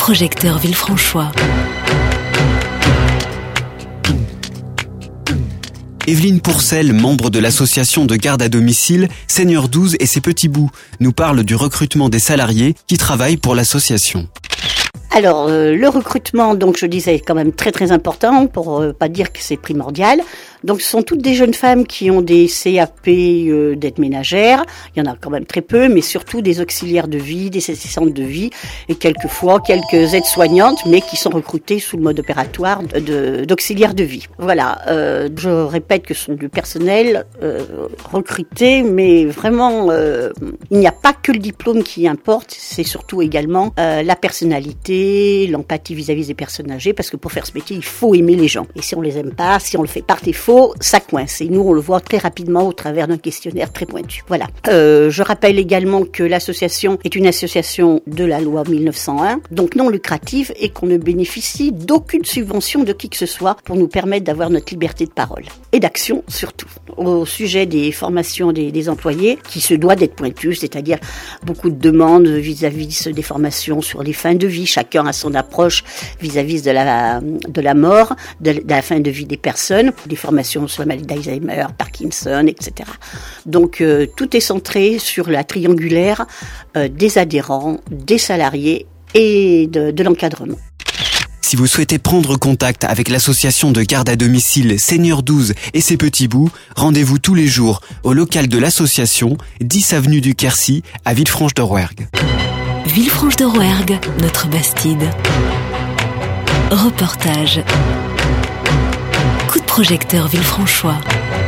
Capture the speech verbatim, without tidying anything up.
projecteur Villefranchois. Evelyne Pourcel, membre de l'association de garde à domicile Seigneur douze et ses petits bouts, nous parle du recrutement des salariés qui travaillent pour l'association. Alors, euh, le recrutement, donc je disais, est quand même très très important, pour euh, pas dire que c'est primordial. Donc, ce sont toutes des jeunes femmes qui ont des C A P euh, d'aide ménagère. Il y en a quand même très peu, mais surtout des auxiliaires de vie, des assistantes de vie, et quelquefois quelques aides-soignantes, mais qui sont recrutées sous le mode opératoire de, de, d'auxiliaires de vie. Voilà, euh, je répète que ce sont du personnel euh, recruté, mais vraiment, euh, il n'y a pas que le diplôme qui importe, c'est surtout également euh, la personnalité, l'empathie vis-à-vis des personnes âgées, parce que pour faire ce métier, il faut aimer les gens. Et si on les aime pas, si on le fait par défaut, ça coince. Et nous, on le voit très rapidement au travers d'un questionnaire très pointu. Voilà. Euh, je rappelle également que l'association est une association de la loi mille neuf cent un, donc non lucrative, et qu'on ne bénéficie d'aucune subvention de qui que ce soit pour nous permettre d'avoir notre liberté de parole. Et d'action, surtout. Au sujet des formations des, des employés, qui se doit d'être pointu, c'est-à-dire beaucoup de demandes vis-à-vis des formations sur les fins de vie. Chacun a son approche vis-à-vis de la, de la mort, de, de la fin de vie des personnes, des formations sur la maladie d'Alzheimer, Parkinson, et cetera. Donc, euh, tout est centré sur la triangulaire euh, des adhérents, des salariés et de, de l'encadrement. Si vous souhaitez prendre contact avec l'association de garde à domicile Seigneur douze et ses petits bouts, rendez-vous tous les jours au local de l'association, dix avenue du Quercy, à Villefranche-de-Rouergue. Villefranche-de-Rouergue, notre Bastide. Reportage. Coup de projecteur Villefranchois.